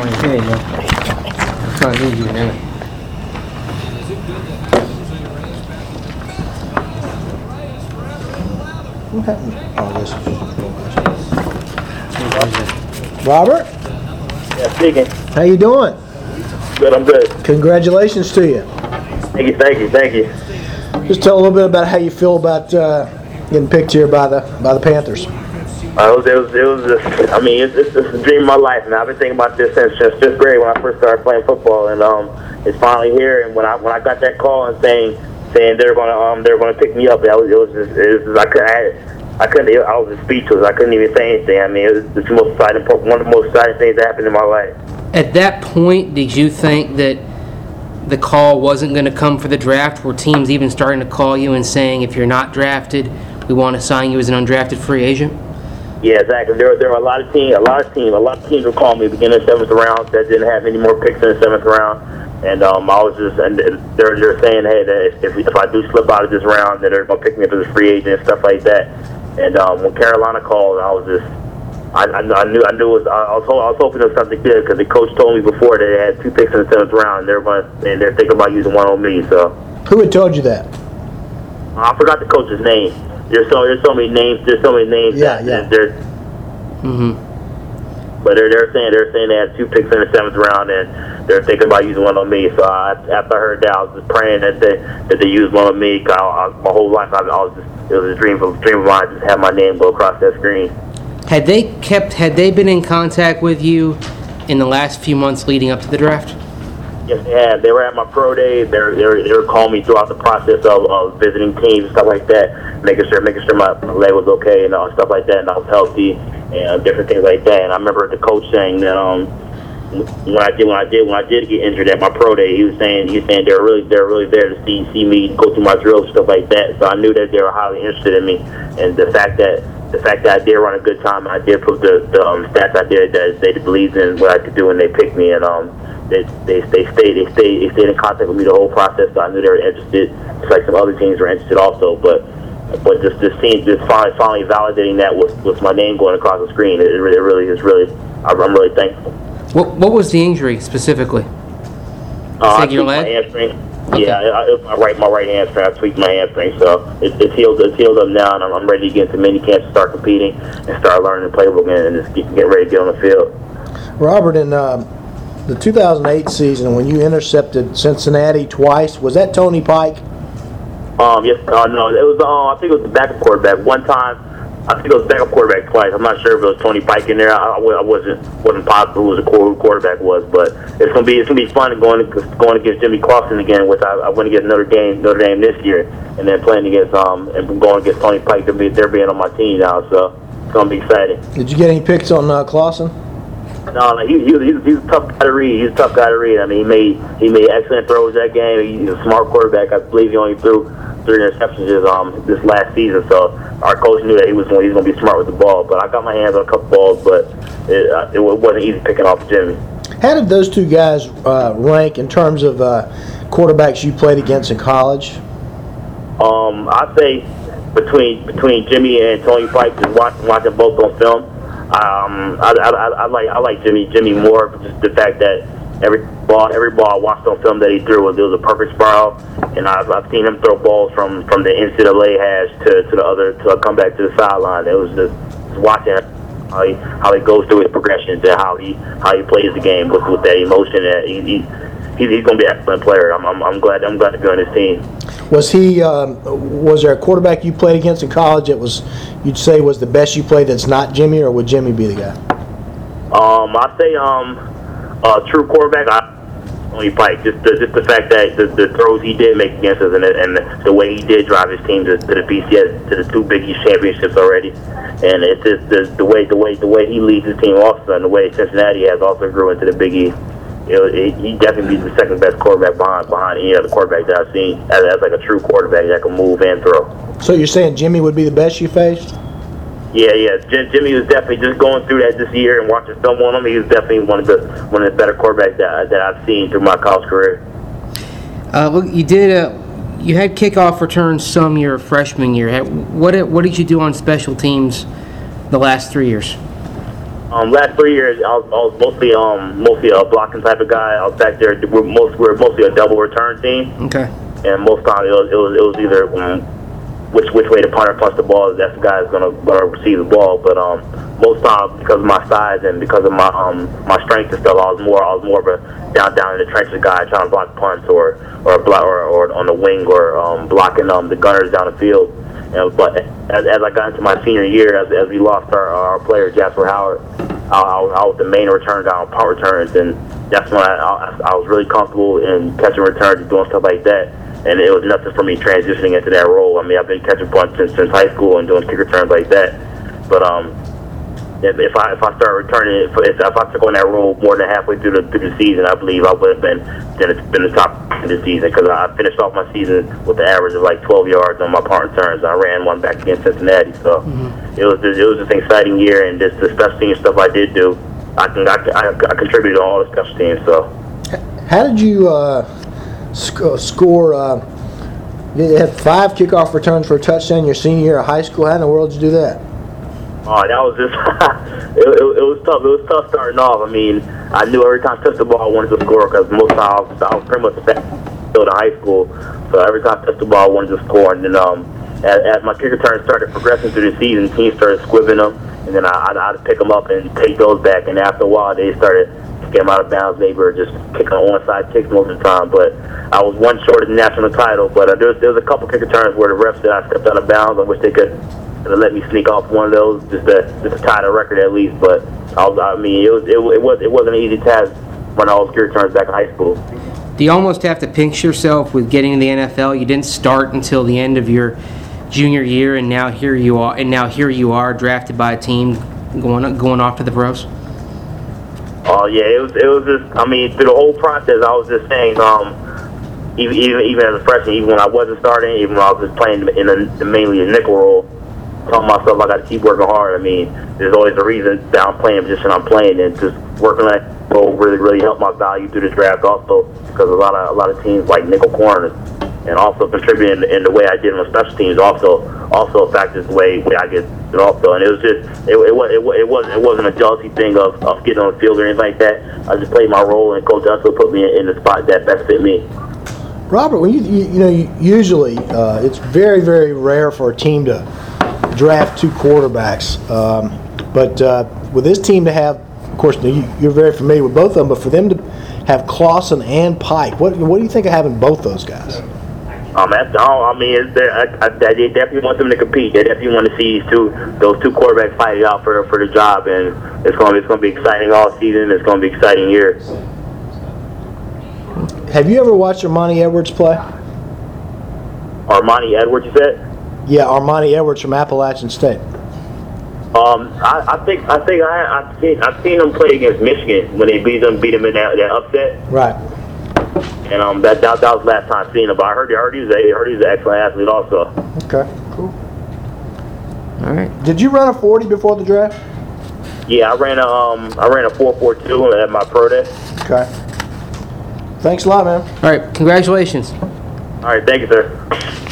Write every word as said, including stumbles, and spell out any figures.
morning. Here you go. I'm trying to leave you in there. What happened? Oh, this. Robert? Yeah, speaking. How you doing? Good, I'm good. Congratulations to you. Thank you, thank you, thank you. Just tell a little bit about how you feel about uh, getting picked here by the by the Panthers. Uh, it was, it was, it was just, I mean, it's, it's, it's a dream of my life, and I've been thinking about this since just fifth grade when I first started playing football, and um, it's finally here. And when I when I got that call and saying saying they're gonna um they're gonna pick me up, that was it was just, it was just, I couldn't I, I couldn't I was just speechless. I couldn't even say anything. I mean, it was the most exciting one of the most exciting things that happened in my life. At that point, did you think that the call wasn't going to come for the draft? Were teams even starting to call you and saying, if you're not drafted, we want to sign you as an undrafted free agent? Yeah, exactly. There, there were a lot of teams, a lot of teams, a lot of teams were calling me beginning of the seventh round that didn't have any more picks in the seventh round, and um, I was just, and they're, they're saying, hey, that if if I do slip out of this round, that they're gonna pick me up as a free agent and stuff like that. And um, when Carolina called, I was just, I, I, I knew, I knew it was, I was, I was hoping it was something good because the coach told me before that they had two picks in the seventh round, and they're going, and they're thinking about using one on me. So. Who had told you that? I forgot the coach's name. There's so there's so many names. There's so many names. Yeah, that, yeah. There's, Mm-hmm. But they're, they're saying they're saying they had two picks in the seventh round, and they're thinking about using one on me. So I, after I heard that, I was just praying that they that they use one on me. Cause I, I, my whole life, I, I was just, it was a dream of dream of mine to just have my name go across that screen. Had they kept? Had they been in contact with you in the last few months leading up to the draft? Yes, they had. They were at my pro day. They were, they were, they were calling me throughout the process of, of visiting teams and stuff like that, making sure making sure my leg was okay and all stuff like that, and I was healthy and different things like that. And I remember the coach saying that um when I did when I did when I did get injured at my pro day, he was saying he was saying they're really they're really there to see see me go through my drills and stuff like that. So I knew that they were highly interested in me, and the fact that the fact that I did run a good time and I did prove the, the um, stats I did that they believed in what I could do, and they picked me. And um. They, they they stayed they stayed they stayed in contact with me the whole process, so I knew they were interested. Just like some other teams were interested also, but but just this team just finally finally validating that with, with my name going across the screen, it really, it really is really I'm really thankful. What What was the injury specifically? Uh, I Take your tweaked leg? my hamstring. Okay. Yeah, I, I, my right my right hamstring. I tweaked my hamstring, so it, it's healed. It's healed up now, and I'm, I'm ready to get into mini camp and start competing and start learning the playbook and just get, get ready to get on the field. Robert, in uh, the two thousand eight season, when you intercepted Cincinnati twice, was that Tony Pike? Um, yes, uh, no, it was. Uh, I think it was the backup quarterback. One time, I think it was backup quarterback twice. I'm not sure if it was Tony Pike in there. I, I wasn't wasn't positive who was the who the quarterback was, but it's gonna be it's gonna be fun going going against Jimmy Clausen again, which I, I went against Notre Dame Notre Dame this year, and then playing against um and going against Tony Pike. They're, be, they're being on my team now, so it's gonna be exciting. Did you get any picks on uh, Clausen? No, no, he, he, was, he, was, he was a tough guy to read. He was a tough guy to read. I mean, he made he made excellent throws that game. He's a smart quarterback. I believe he only threw three interceptions this, um, this last season. So our coach knew that he was he was going to be smart with the ball. But I got my hands on a couple balls, but it, uh, it wasn't easy picking off Jimmy. How did those two guys uh, rank in terms of uh, quarterbacks you played against in college? Um, I'd say between between Jimmy and Tony Pike, just watching watching both on film. Um, I, I, I, I like I like Jimmy Jimmy more for just the fact that every ball every ball I watched on film that he threw was it was a perfect spiral, and I've, I've seen him throw balls from, from the N C double A hash to, to the other to come back to the sideline. It was just, just watching how he how he goes through his progressions and how he how he plays the game with, with that emotion. That he, he he's, he's going to be an excellent player. I'm, I'm I'm glad I'm glad to be on his team. Was he? Um, was there a quarterback you played against in college that was you'd say was the best you played that's not Jimmy, or would Jimmy be the guy? Um, I'd say um, uh, true quarterback. I Tony Pike. Just the, just the fact that the, the throws he did make against us, and the, and the, the way he did drive his team to, to the B C S to the two Big East championships already, and it's just the, the way the way the way he leads his team also, and the way Cincinnati has also grew into the Big East. It, it, he definitely be the second best quarterback behind behind any other quarterback that I've seen as, as like a true quarterback that can move and throw. So you're saying Jimmy would be the best you faced? Yeah, yeah. Jim, Jimmy was definitely just going through that this year and watching film on him. He was definitely one of the one of the better quarterbacks that that I've seen through my college career. Uh, look, you did a, you had kickoff returns some your freshman year. What what did you do on special teams the last three years? Um, last three years, I was, I was mostly um mostly a blocking type of guy. I was back there. We're most we're mostly a double return team, Okay. and most times it was it was, it was either um, which which way the punter punts the ball. That's the guy that's gonna gonna receive the ball. But um, most times because of my size and because of my um my strength and stuff, I was more I was more of a down down in the trenches guy trying to block punts or or block or, or on the wing or um blocking um the gunners down the field. And, but as, as I got into my senior year, as, as we lost our, our player Jasper Howard, I, I, was, I was the main return guy on punt returns, and that's when I, I, I was really comfortable in catching returns and doing stuff like that. And it was nothing for me transitioning into that role. I mean, I've been catching punts since, since high school and doing kick returns like that. But um, if, if I if I start returning, if, if I took on that role more than halfway through the through the season, I believe I would have been been, been the top of the season because I finished off my season with the average of like twelve yards on my punt returns. I ran one back against Cincinnati, so mm-hmm. it was just, it was just an exciting year, and just the special team stuff I did do, I can I, I, I contributed to all the special teams. So, how did you uh, sc- score? Uh, you had five kickoff returns for a touchdown your senior year of high school. How in the world did you do that? Oh, that was just it, it, it was tough. It was tough starting off. I mean, I knew every time I touched the ball, I wanted to score because most times I was, I was pretty much back to high school. So every time I touched the ball, I wanted to score. And then um, as, as my kick returns started progressing through the season, teams started squibbing them, and then I, I'd, I'd pick them up and take those back. And after a while, they started kicking them out of bounds, maybe, or just kicking on onside kicks most of the time. But I was one short of the national title. But uh, there, was, there was a couple kick returns where the refs said I stepped out of bounds. I wish they could. To let me sneak off one of those, just to just to tie the record at least. But I, was, I mean, it was it, it was it wasn't an easy task when I was kick returns back in high school. Do you almost have to pinch yourself with getting to the N F L? You didn't start until the end of your junior year, and now here you are. And now here you are, drafted by a team going going off to the pros. Oh yeah, it was it was just. I mean, through the whole process, I was just saying. Um, even even even as a freshman, even when I wasn't starting, even when I was just playing in a, mainly a nickel role. Telling myself I got to keep working hard. I mean, there's always a reason that I'm playing the position I'm playing, and just working that role really, really helped my value through the draft. Also, because a lot of a lot of teams like nickel corners, and also contributing in, in the way I did on special teams. Also, also factors the way, way I get it also. And it was just it it was it, it wasn't it wasn't a jealousy thing of, of getting on the field or anything like that. I just played my role, and Coach also put me in, in the spot that best fit me. Robert, when you you, you know you, usually uh, it's very very rare for a team to draft two quarterbacks, um, but uh, with this team to have, of course, you, you're very familiar with both of them, but for them to have Clausen and Pike, what what do you think of having both those guys? Um, that's all. I mean, it's there, I, I, they definitely want them to compete. They definitely want to see these two, those two quarterbacks fight it out for for the job, and it's going to it's going to be exciting all season. It's going to be an exciting year. Have you ever watched Armani Edwards play? Armani Edwards, you said? Yeah, Armani Edwards from Appalachian State. Um, I, I think I think I I've seen I've seen them play against Michigan when they beat them beat them in that, that upset. Right. And um, that, that that was the last time I've seen him. But I heard I heard he was a I heard he was an excellent athlete also. Okay. Cool. All right. Did you run a forty before the draft? Yeah, I ran a um I ran a four four two at my pro day. Okay. Thanks a lot, man. All right. Congratulations. All right, thank you, sir.